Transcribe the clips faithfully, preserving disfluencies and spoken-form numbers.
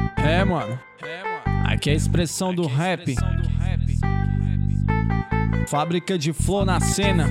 É, mano. Aqui é a expressão do rap. Fábrica de flow na cena.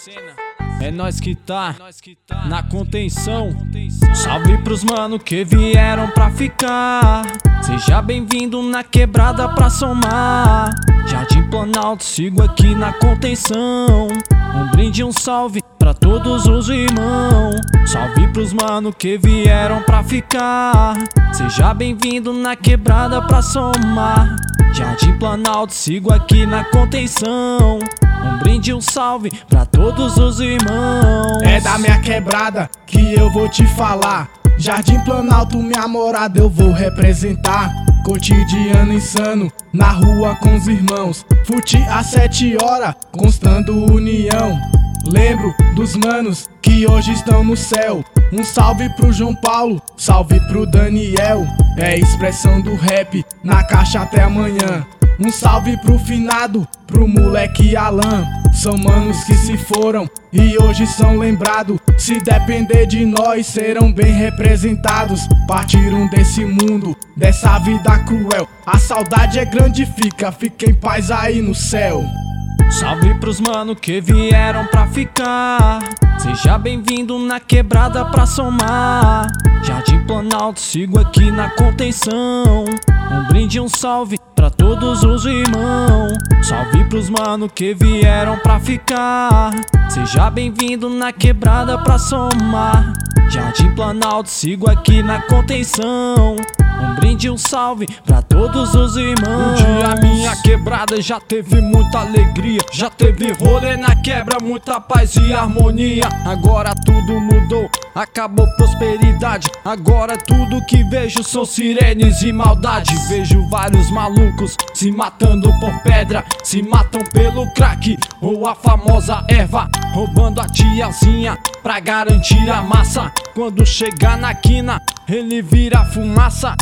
É nós que tá na contenção. Salve pros mano que vieram pra ficar. Seja bem-vindo na quebrada pra somar. Jardim Planalto, sigo aqui na contenção. Um brinde, um salve pra todos os irmãos. Salve pros mano que vieram pra ficar. Seja bem-vindo na quebrada pra somar. Jardim Planalto, sigo aqui na contenção. Um brinde, um salve pra todos os irmãos. É da minha quebrada que eu vou te falar. Jardim Planalto, minha morada, eu vou representar. Cotidiano insano, na rua com os irmãos. Fute às sete horas, constando união. Lembro dos manos que hoje estão no céu. Um salve pro João Paulo, salve pro Daniel. É expressão do rap, na caixa até amanhã. Um salve pro finado, pro moleque Alan. São manos que se foram e hoje são lembrados. Se depender de nós, serão bem representados. Partiram desse mundo, dessa vida cruel. A saudade é grande, fica, fica em paz aí no céu. Salve pros mano que vieram pra ficar. Seja bem-vindo na quebrada pra somar. Jardim Planalto, sigo aqui na contenção. Um brinde, um salve pra todos os irmãos. Salve pros mano que vieram pra ficar. Seja bem-vindo na quebrada pra somar. Jardim Planalto, sigo aqui na contenção. Um brinde, um salve pra todos os irmãos. Um dia a minha quebrada já teve muita alegria. Já teve rolê na quebra, muita paz e harmonia. Agora tudo mudou, acabou prosperidade. Agora tudo que vejo são sirenes e maldade. Vejo vários malucos se matando por pedra. Se matam pelo crack ou a famosa erva. Roubando a tiazinha pra garantir a massa. Quando chegar na quina, ele vira fumaça.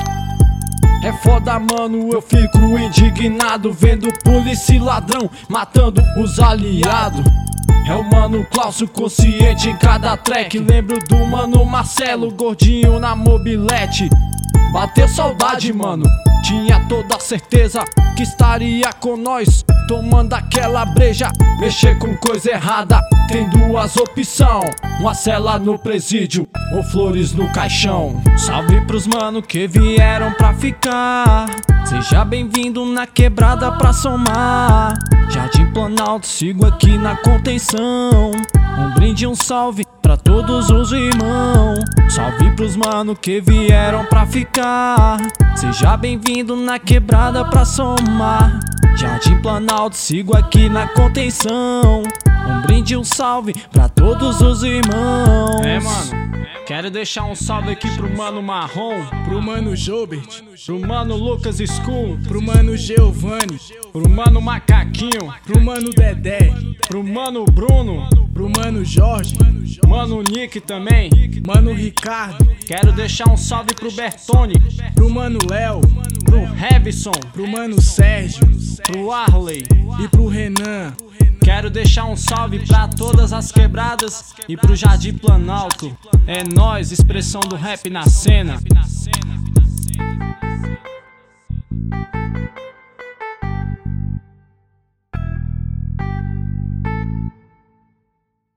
É foda, mano, eu fico indignado vendo polícia e ladrão matando os aliados. É o mano Cláudio consciente em cada track. Lembro do mano Marcelo, gordinho na mobilete. Bateu saudade, mano, tinha toda certeza que estaria com nós, tomando aquela breja. Mexer com coisa errada, tem duas opções: uma cela no presídio ou flores no caixão. Salve pros mano que vieram pra ficar. Seja bem-vindo na quebrada pra somar. Jardim Planalto, sigo aqui na contenção. Um brinde, um salve pra todos os irmãos. Salve pros mano que vieram pra ficar. Seja bem-vindo na quebrada pra somar. Jardim Planalto, sigo aqui na contenção. Um brinde, um salve pra todos os irmãos. É, mano, quero deixar um salve aqui pro mano Marrom, Pro mano Jobert, pro mano Lucas School, pro mano Giovanni, pro mano Macaquinho, pro mano Dedé, pro mano Bruno, pro mano Jorge, mano Nick também. mano Ricardo, Quero deixar um salve pro Bertone, pro mano Léo, pro Revson, pro mano Sérgio pro Arley e pro Renan. Quero deixar um salve pra todas as quebradas e pro Jardim Planalto. É nóis, expressão do rap na cena.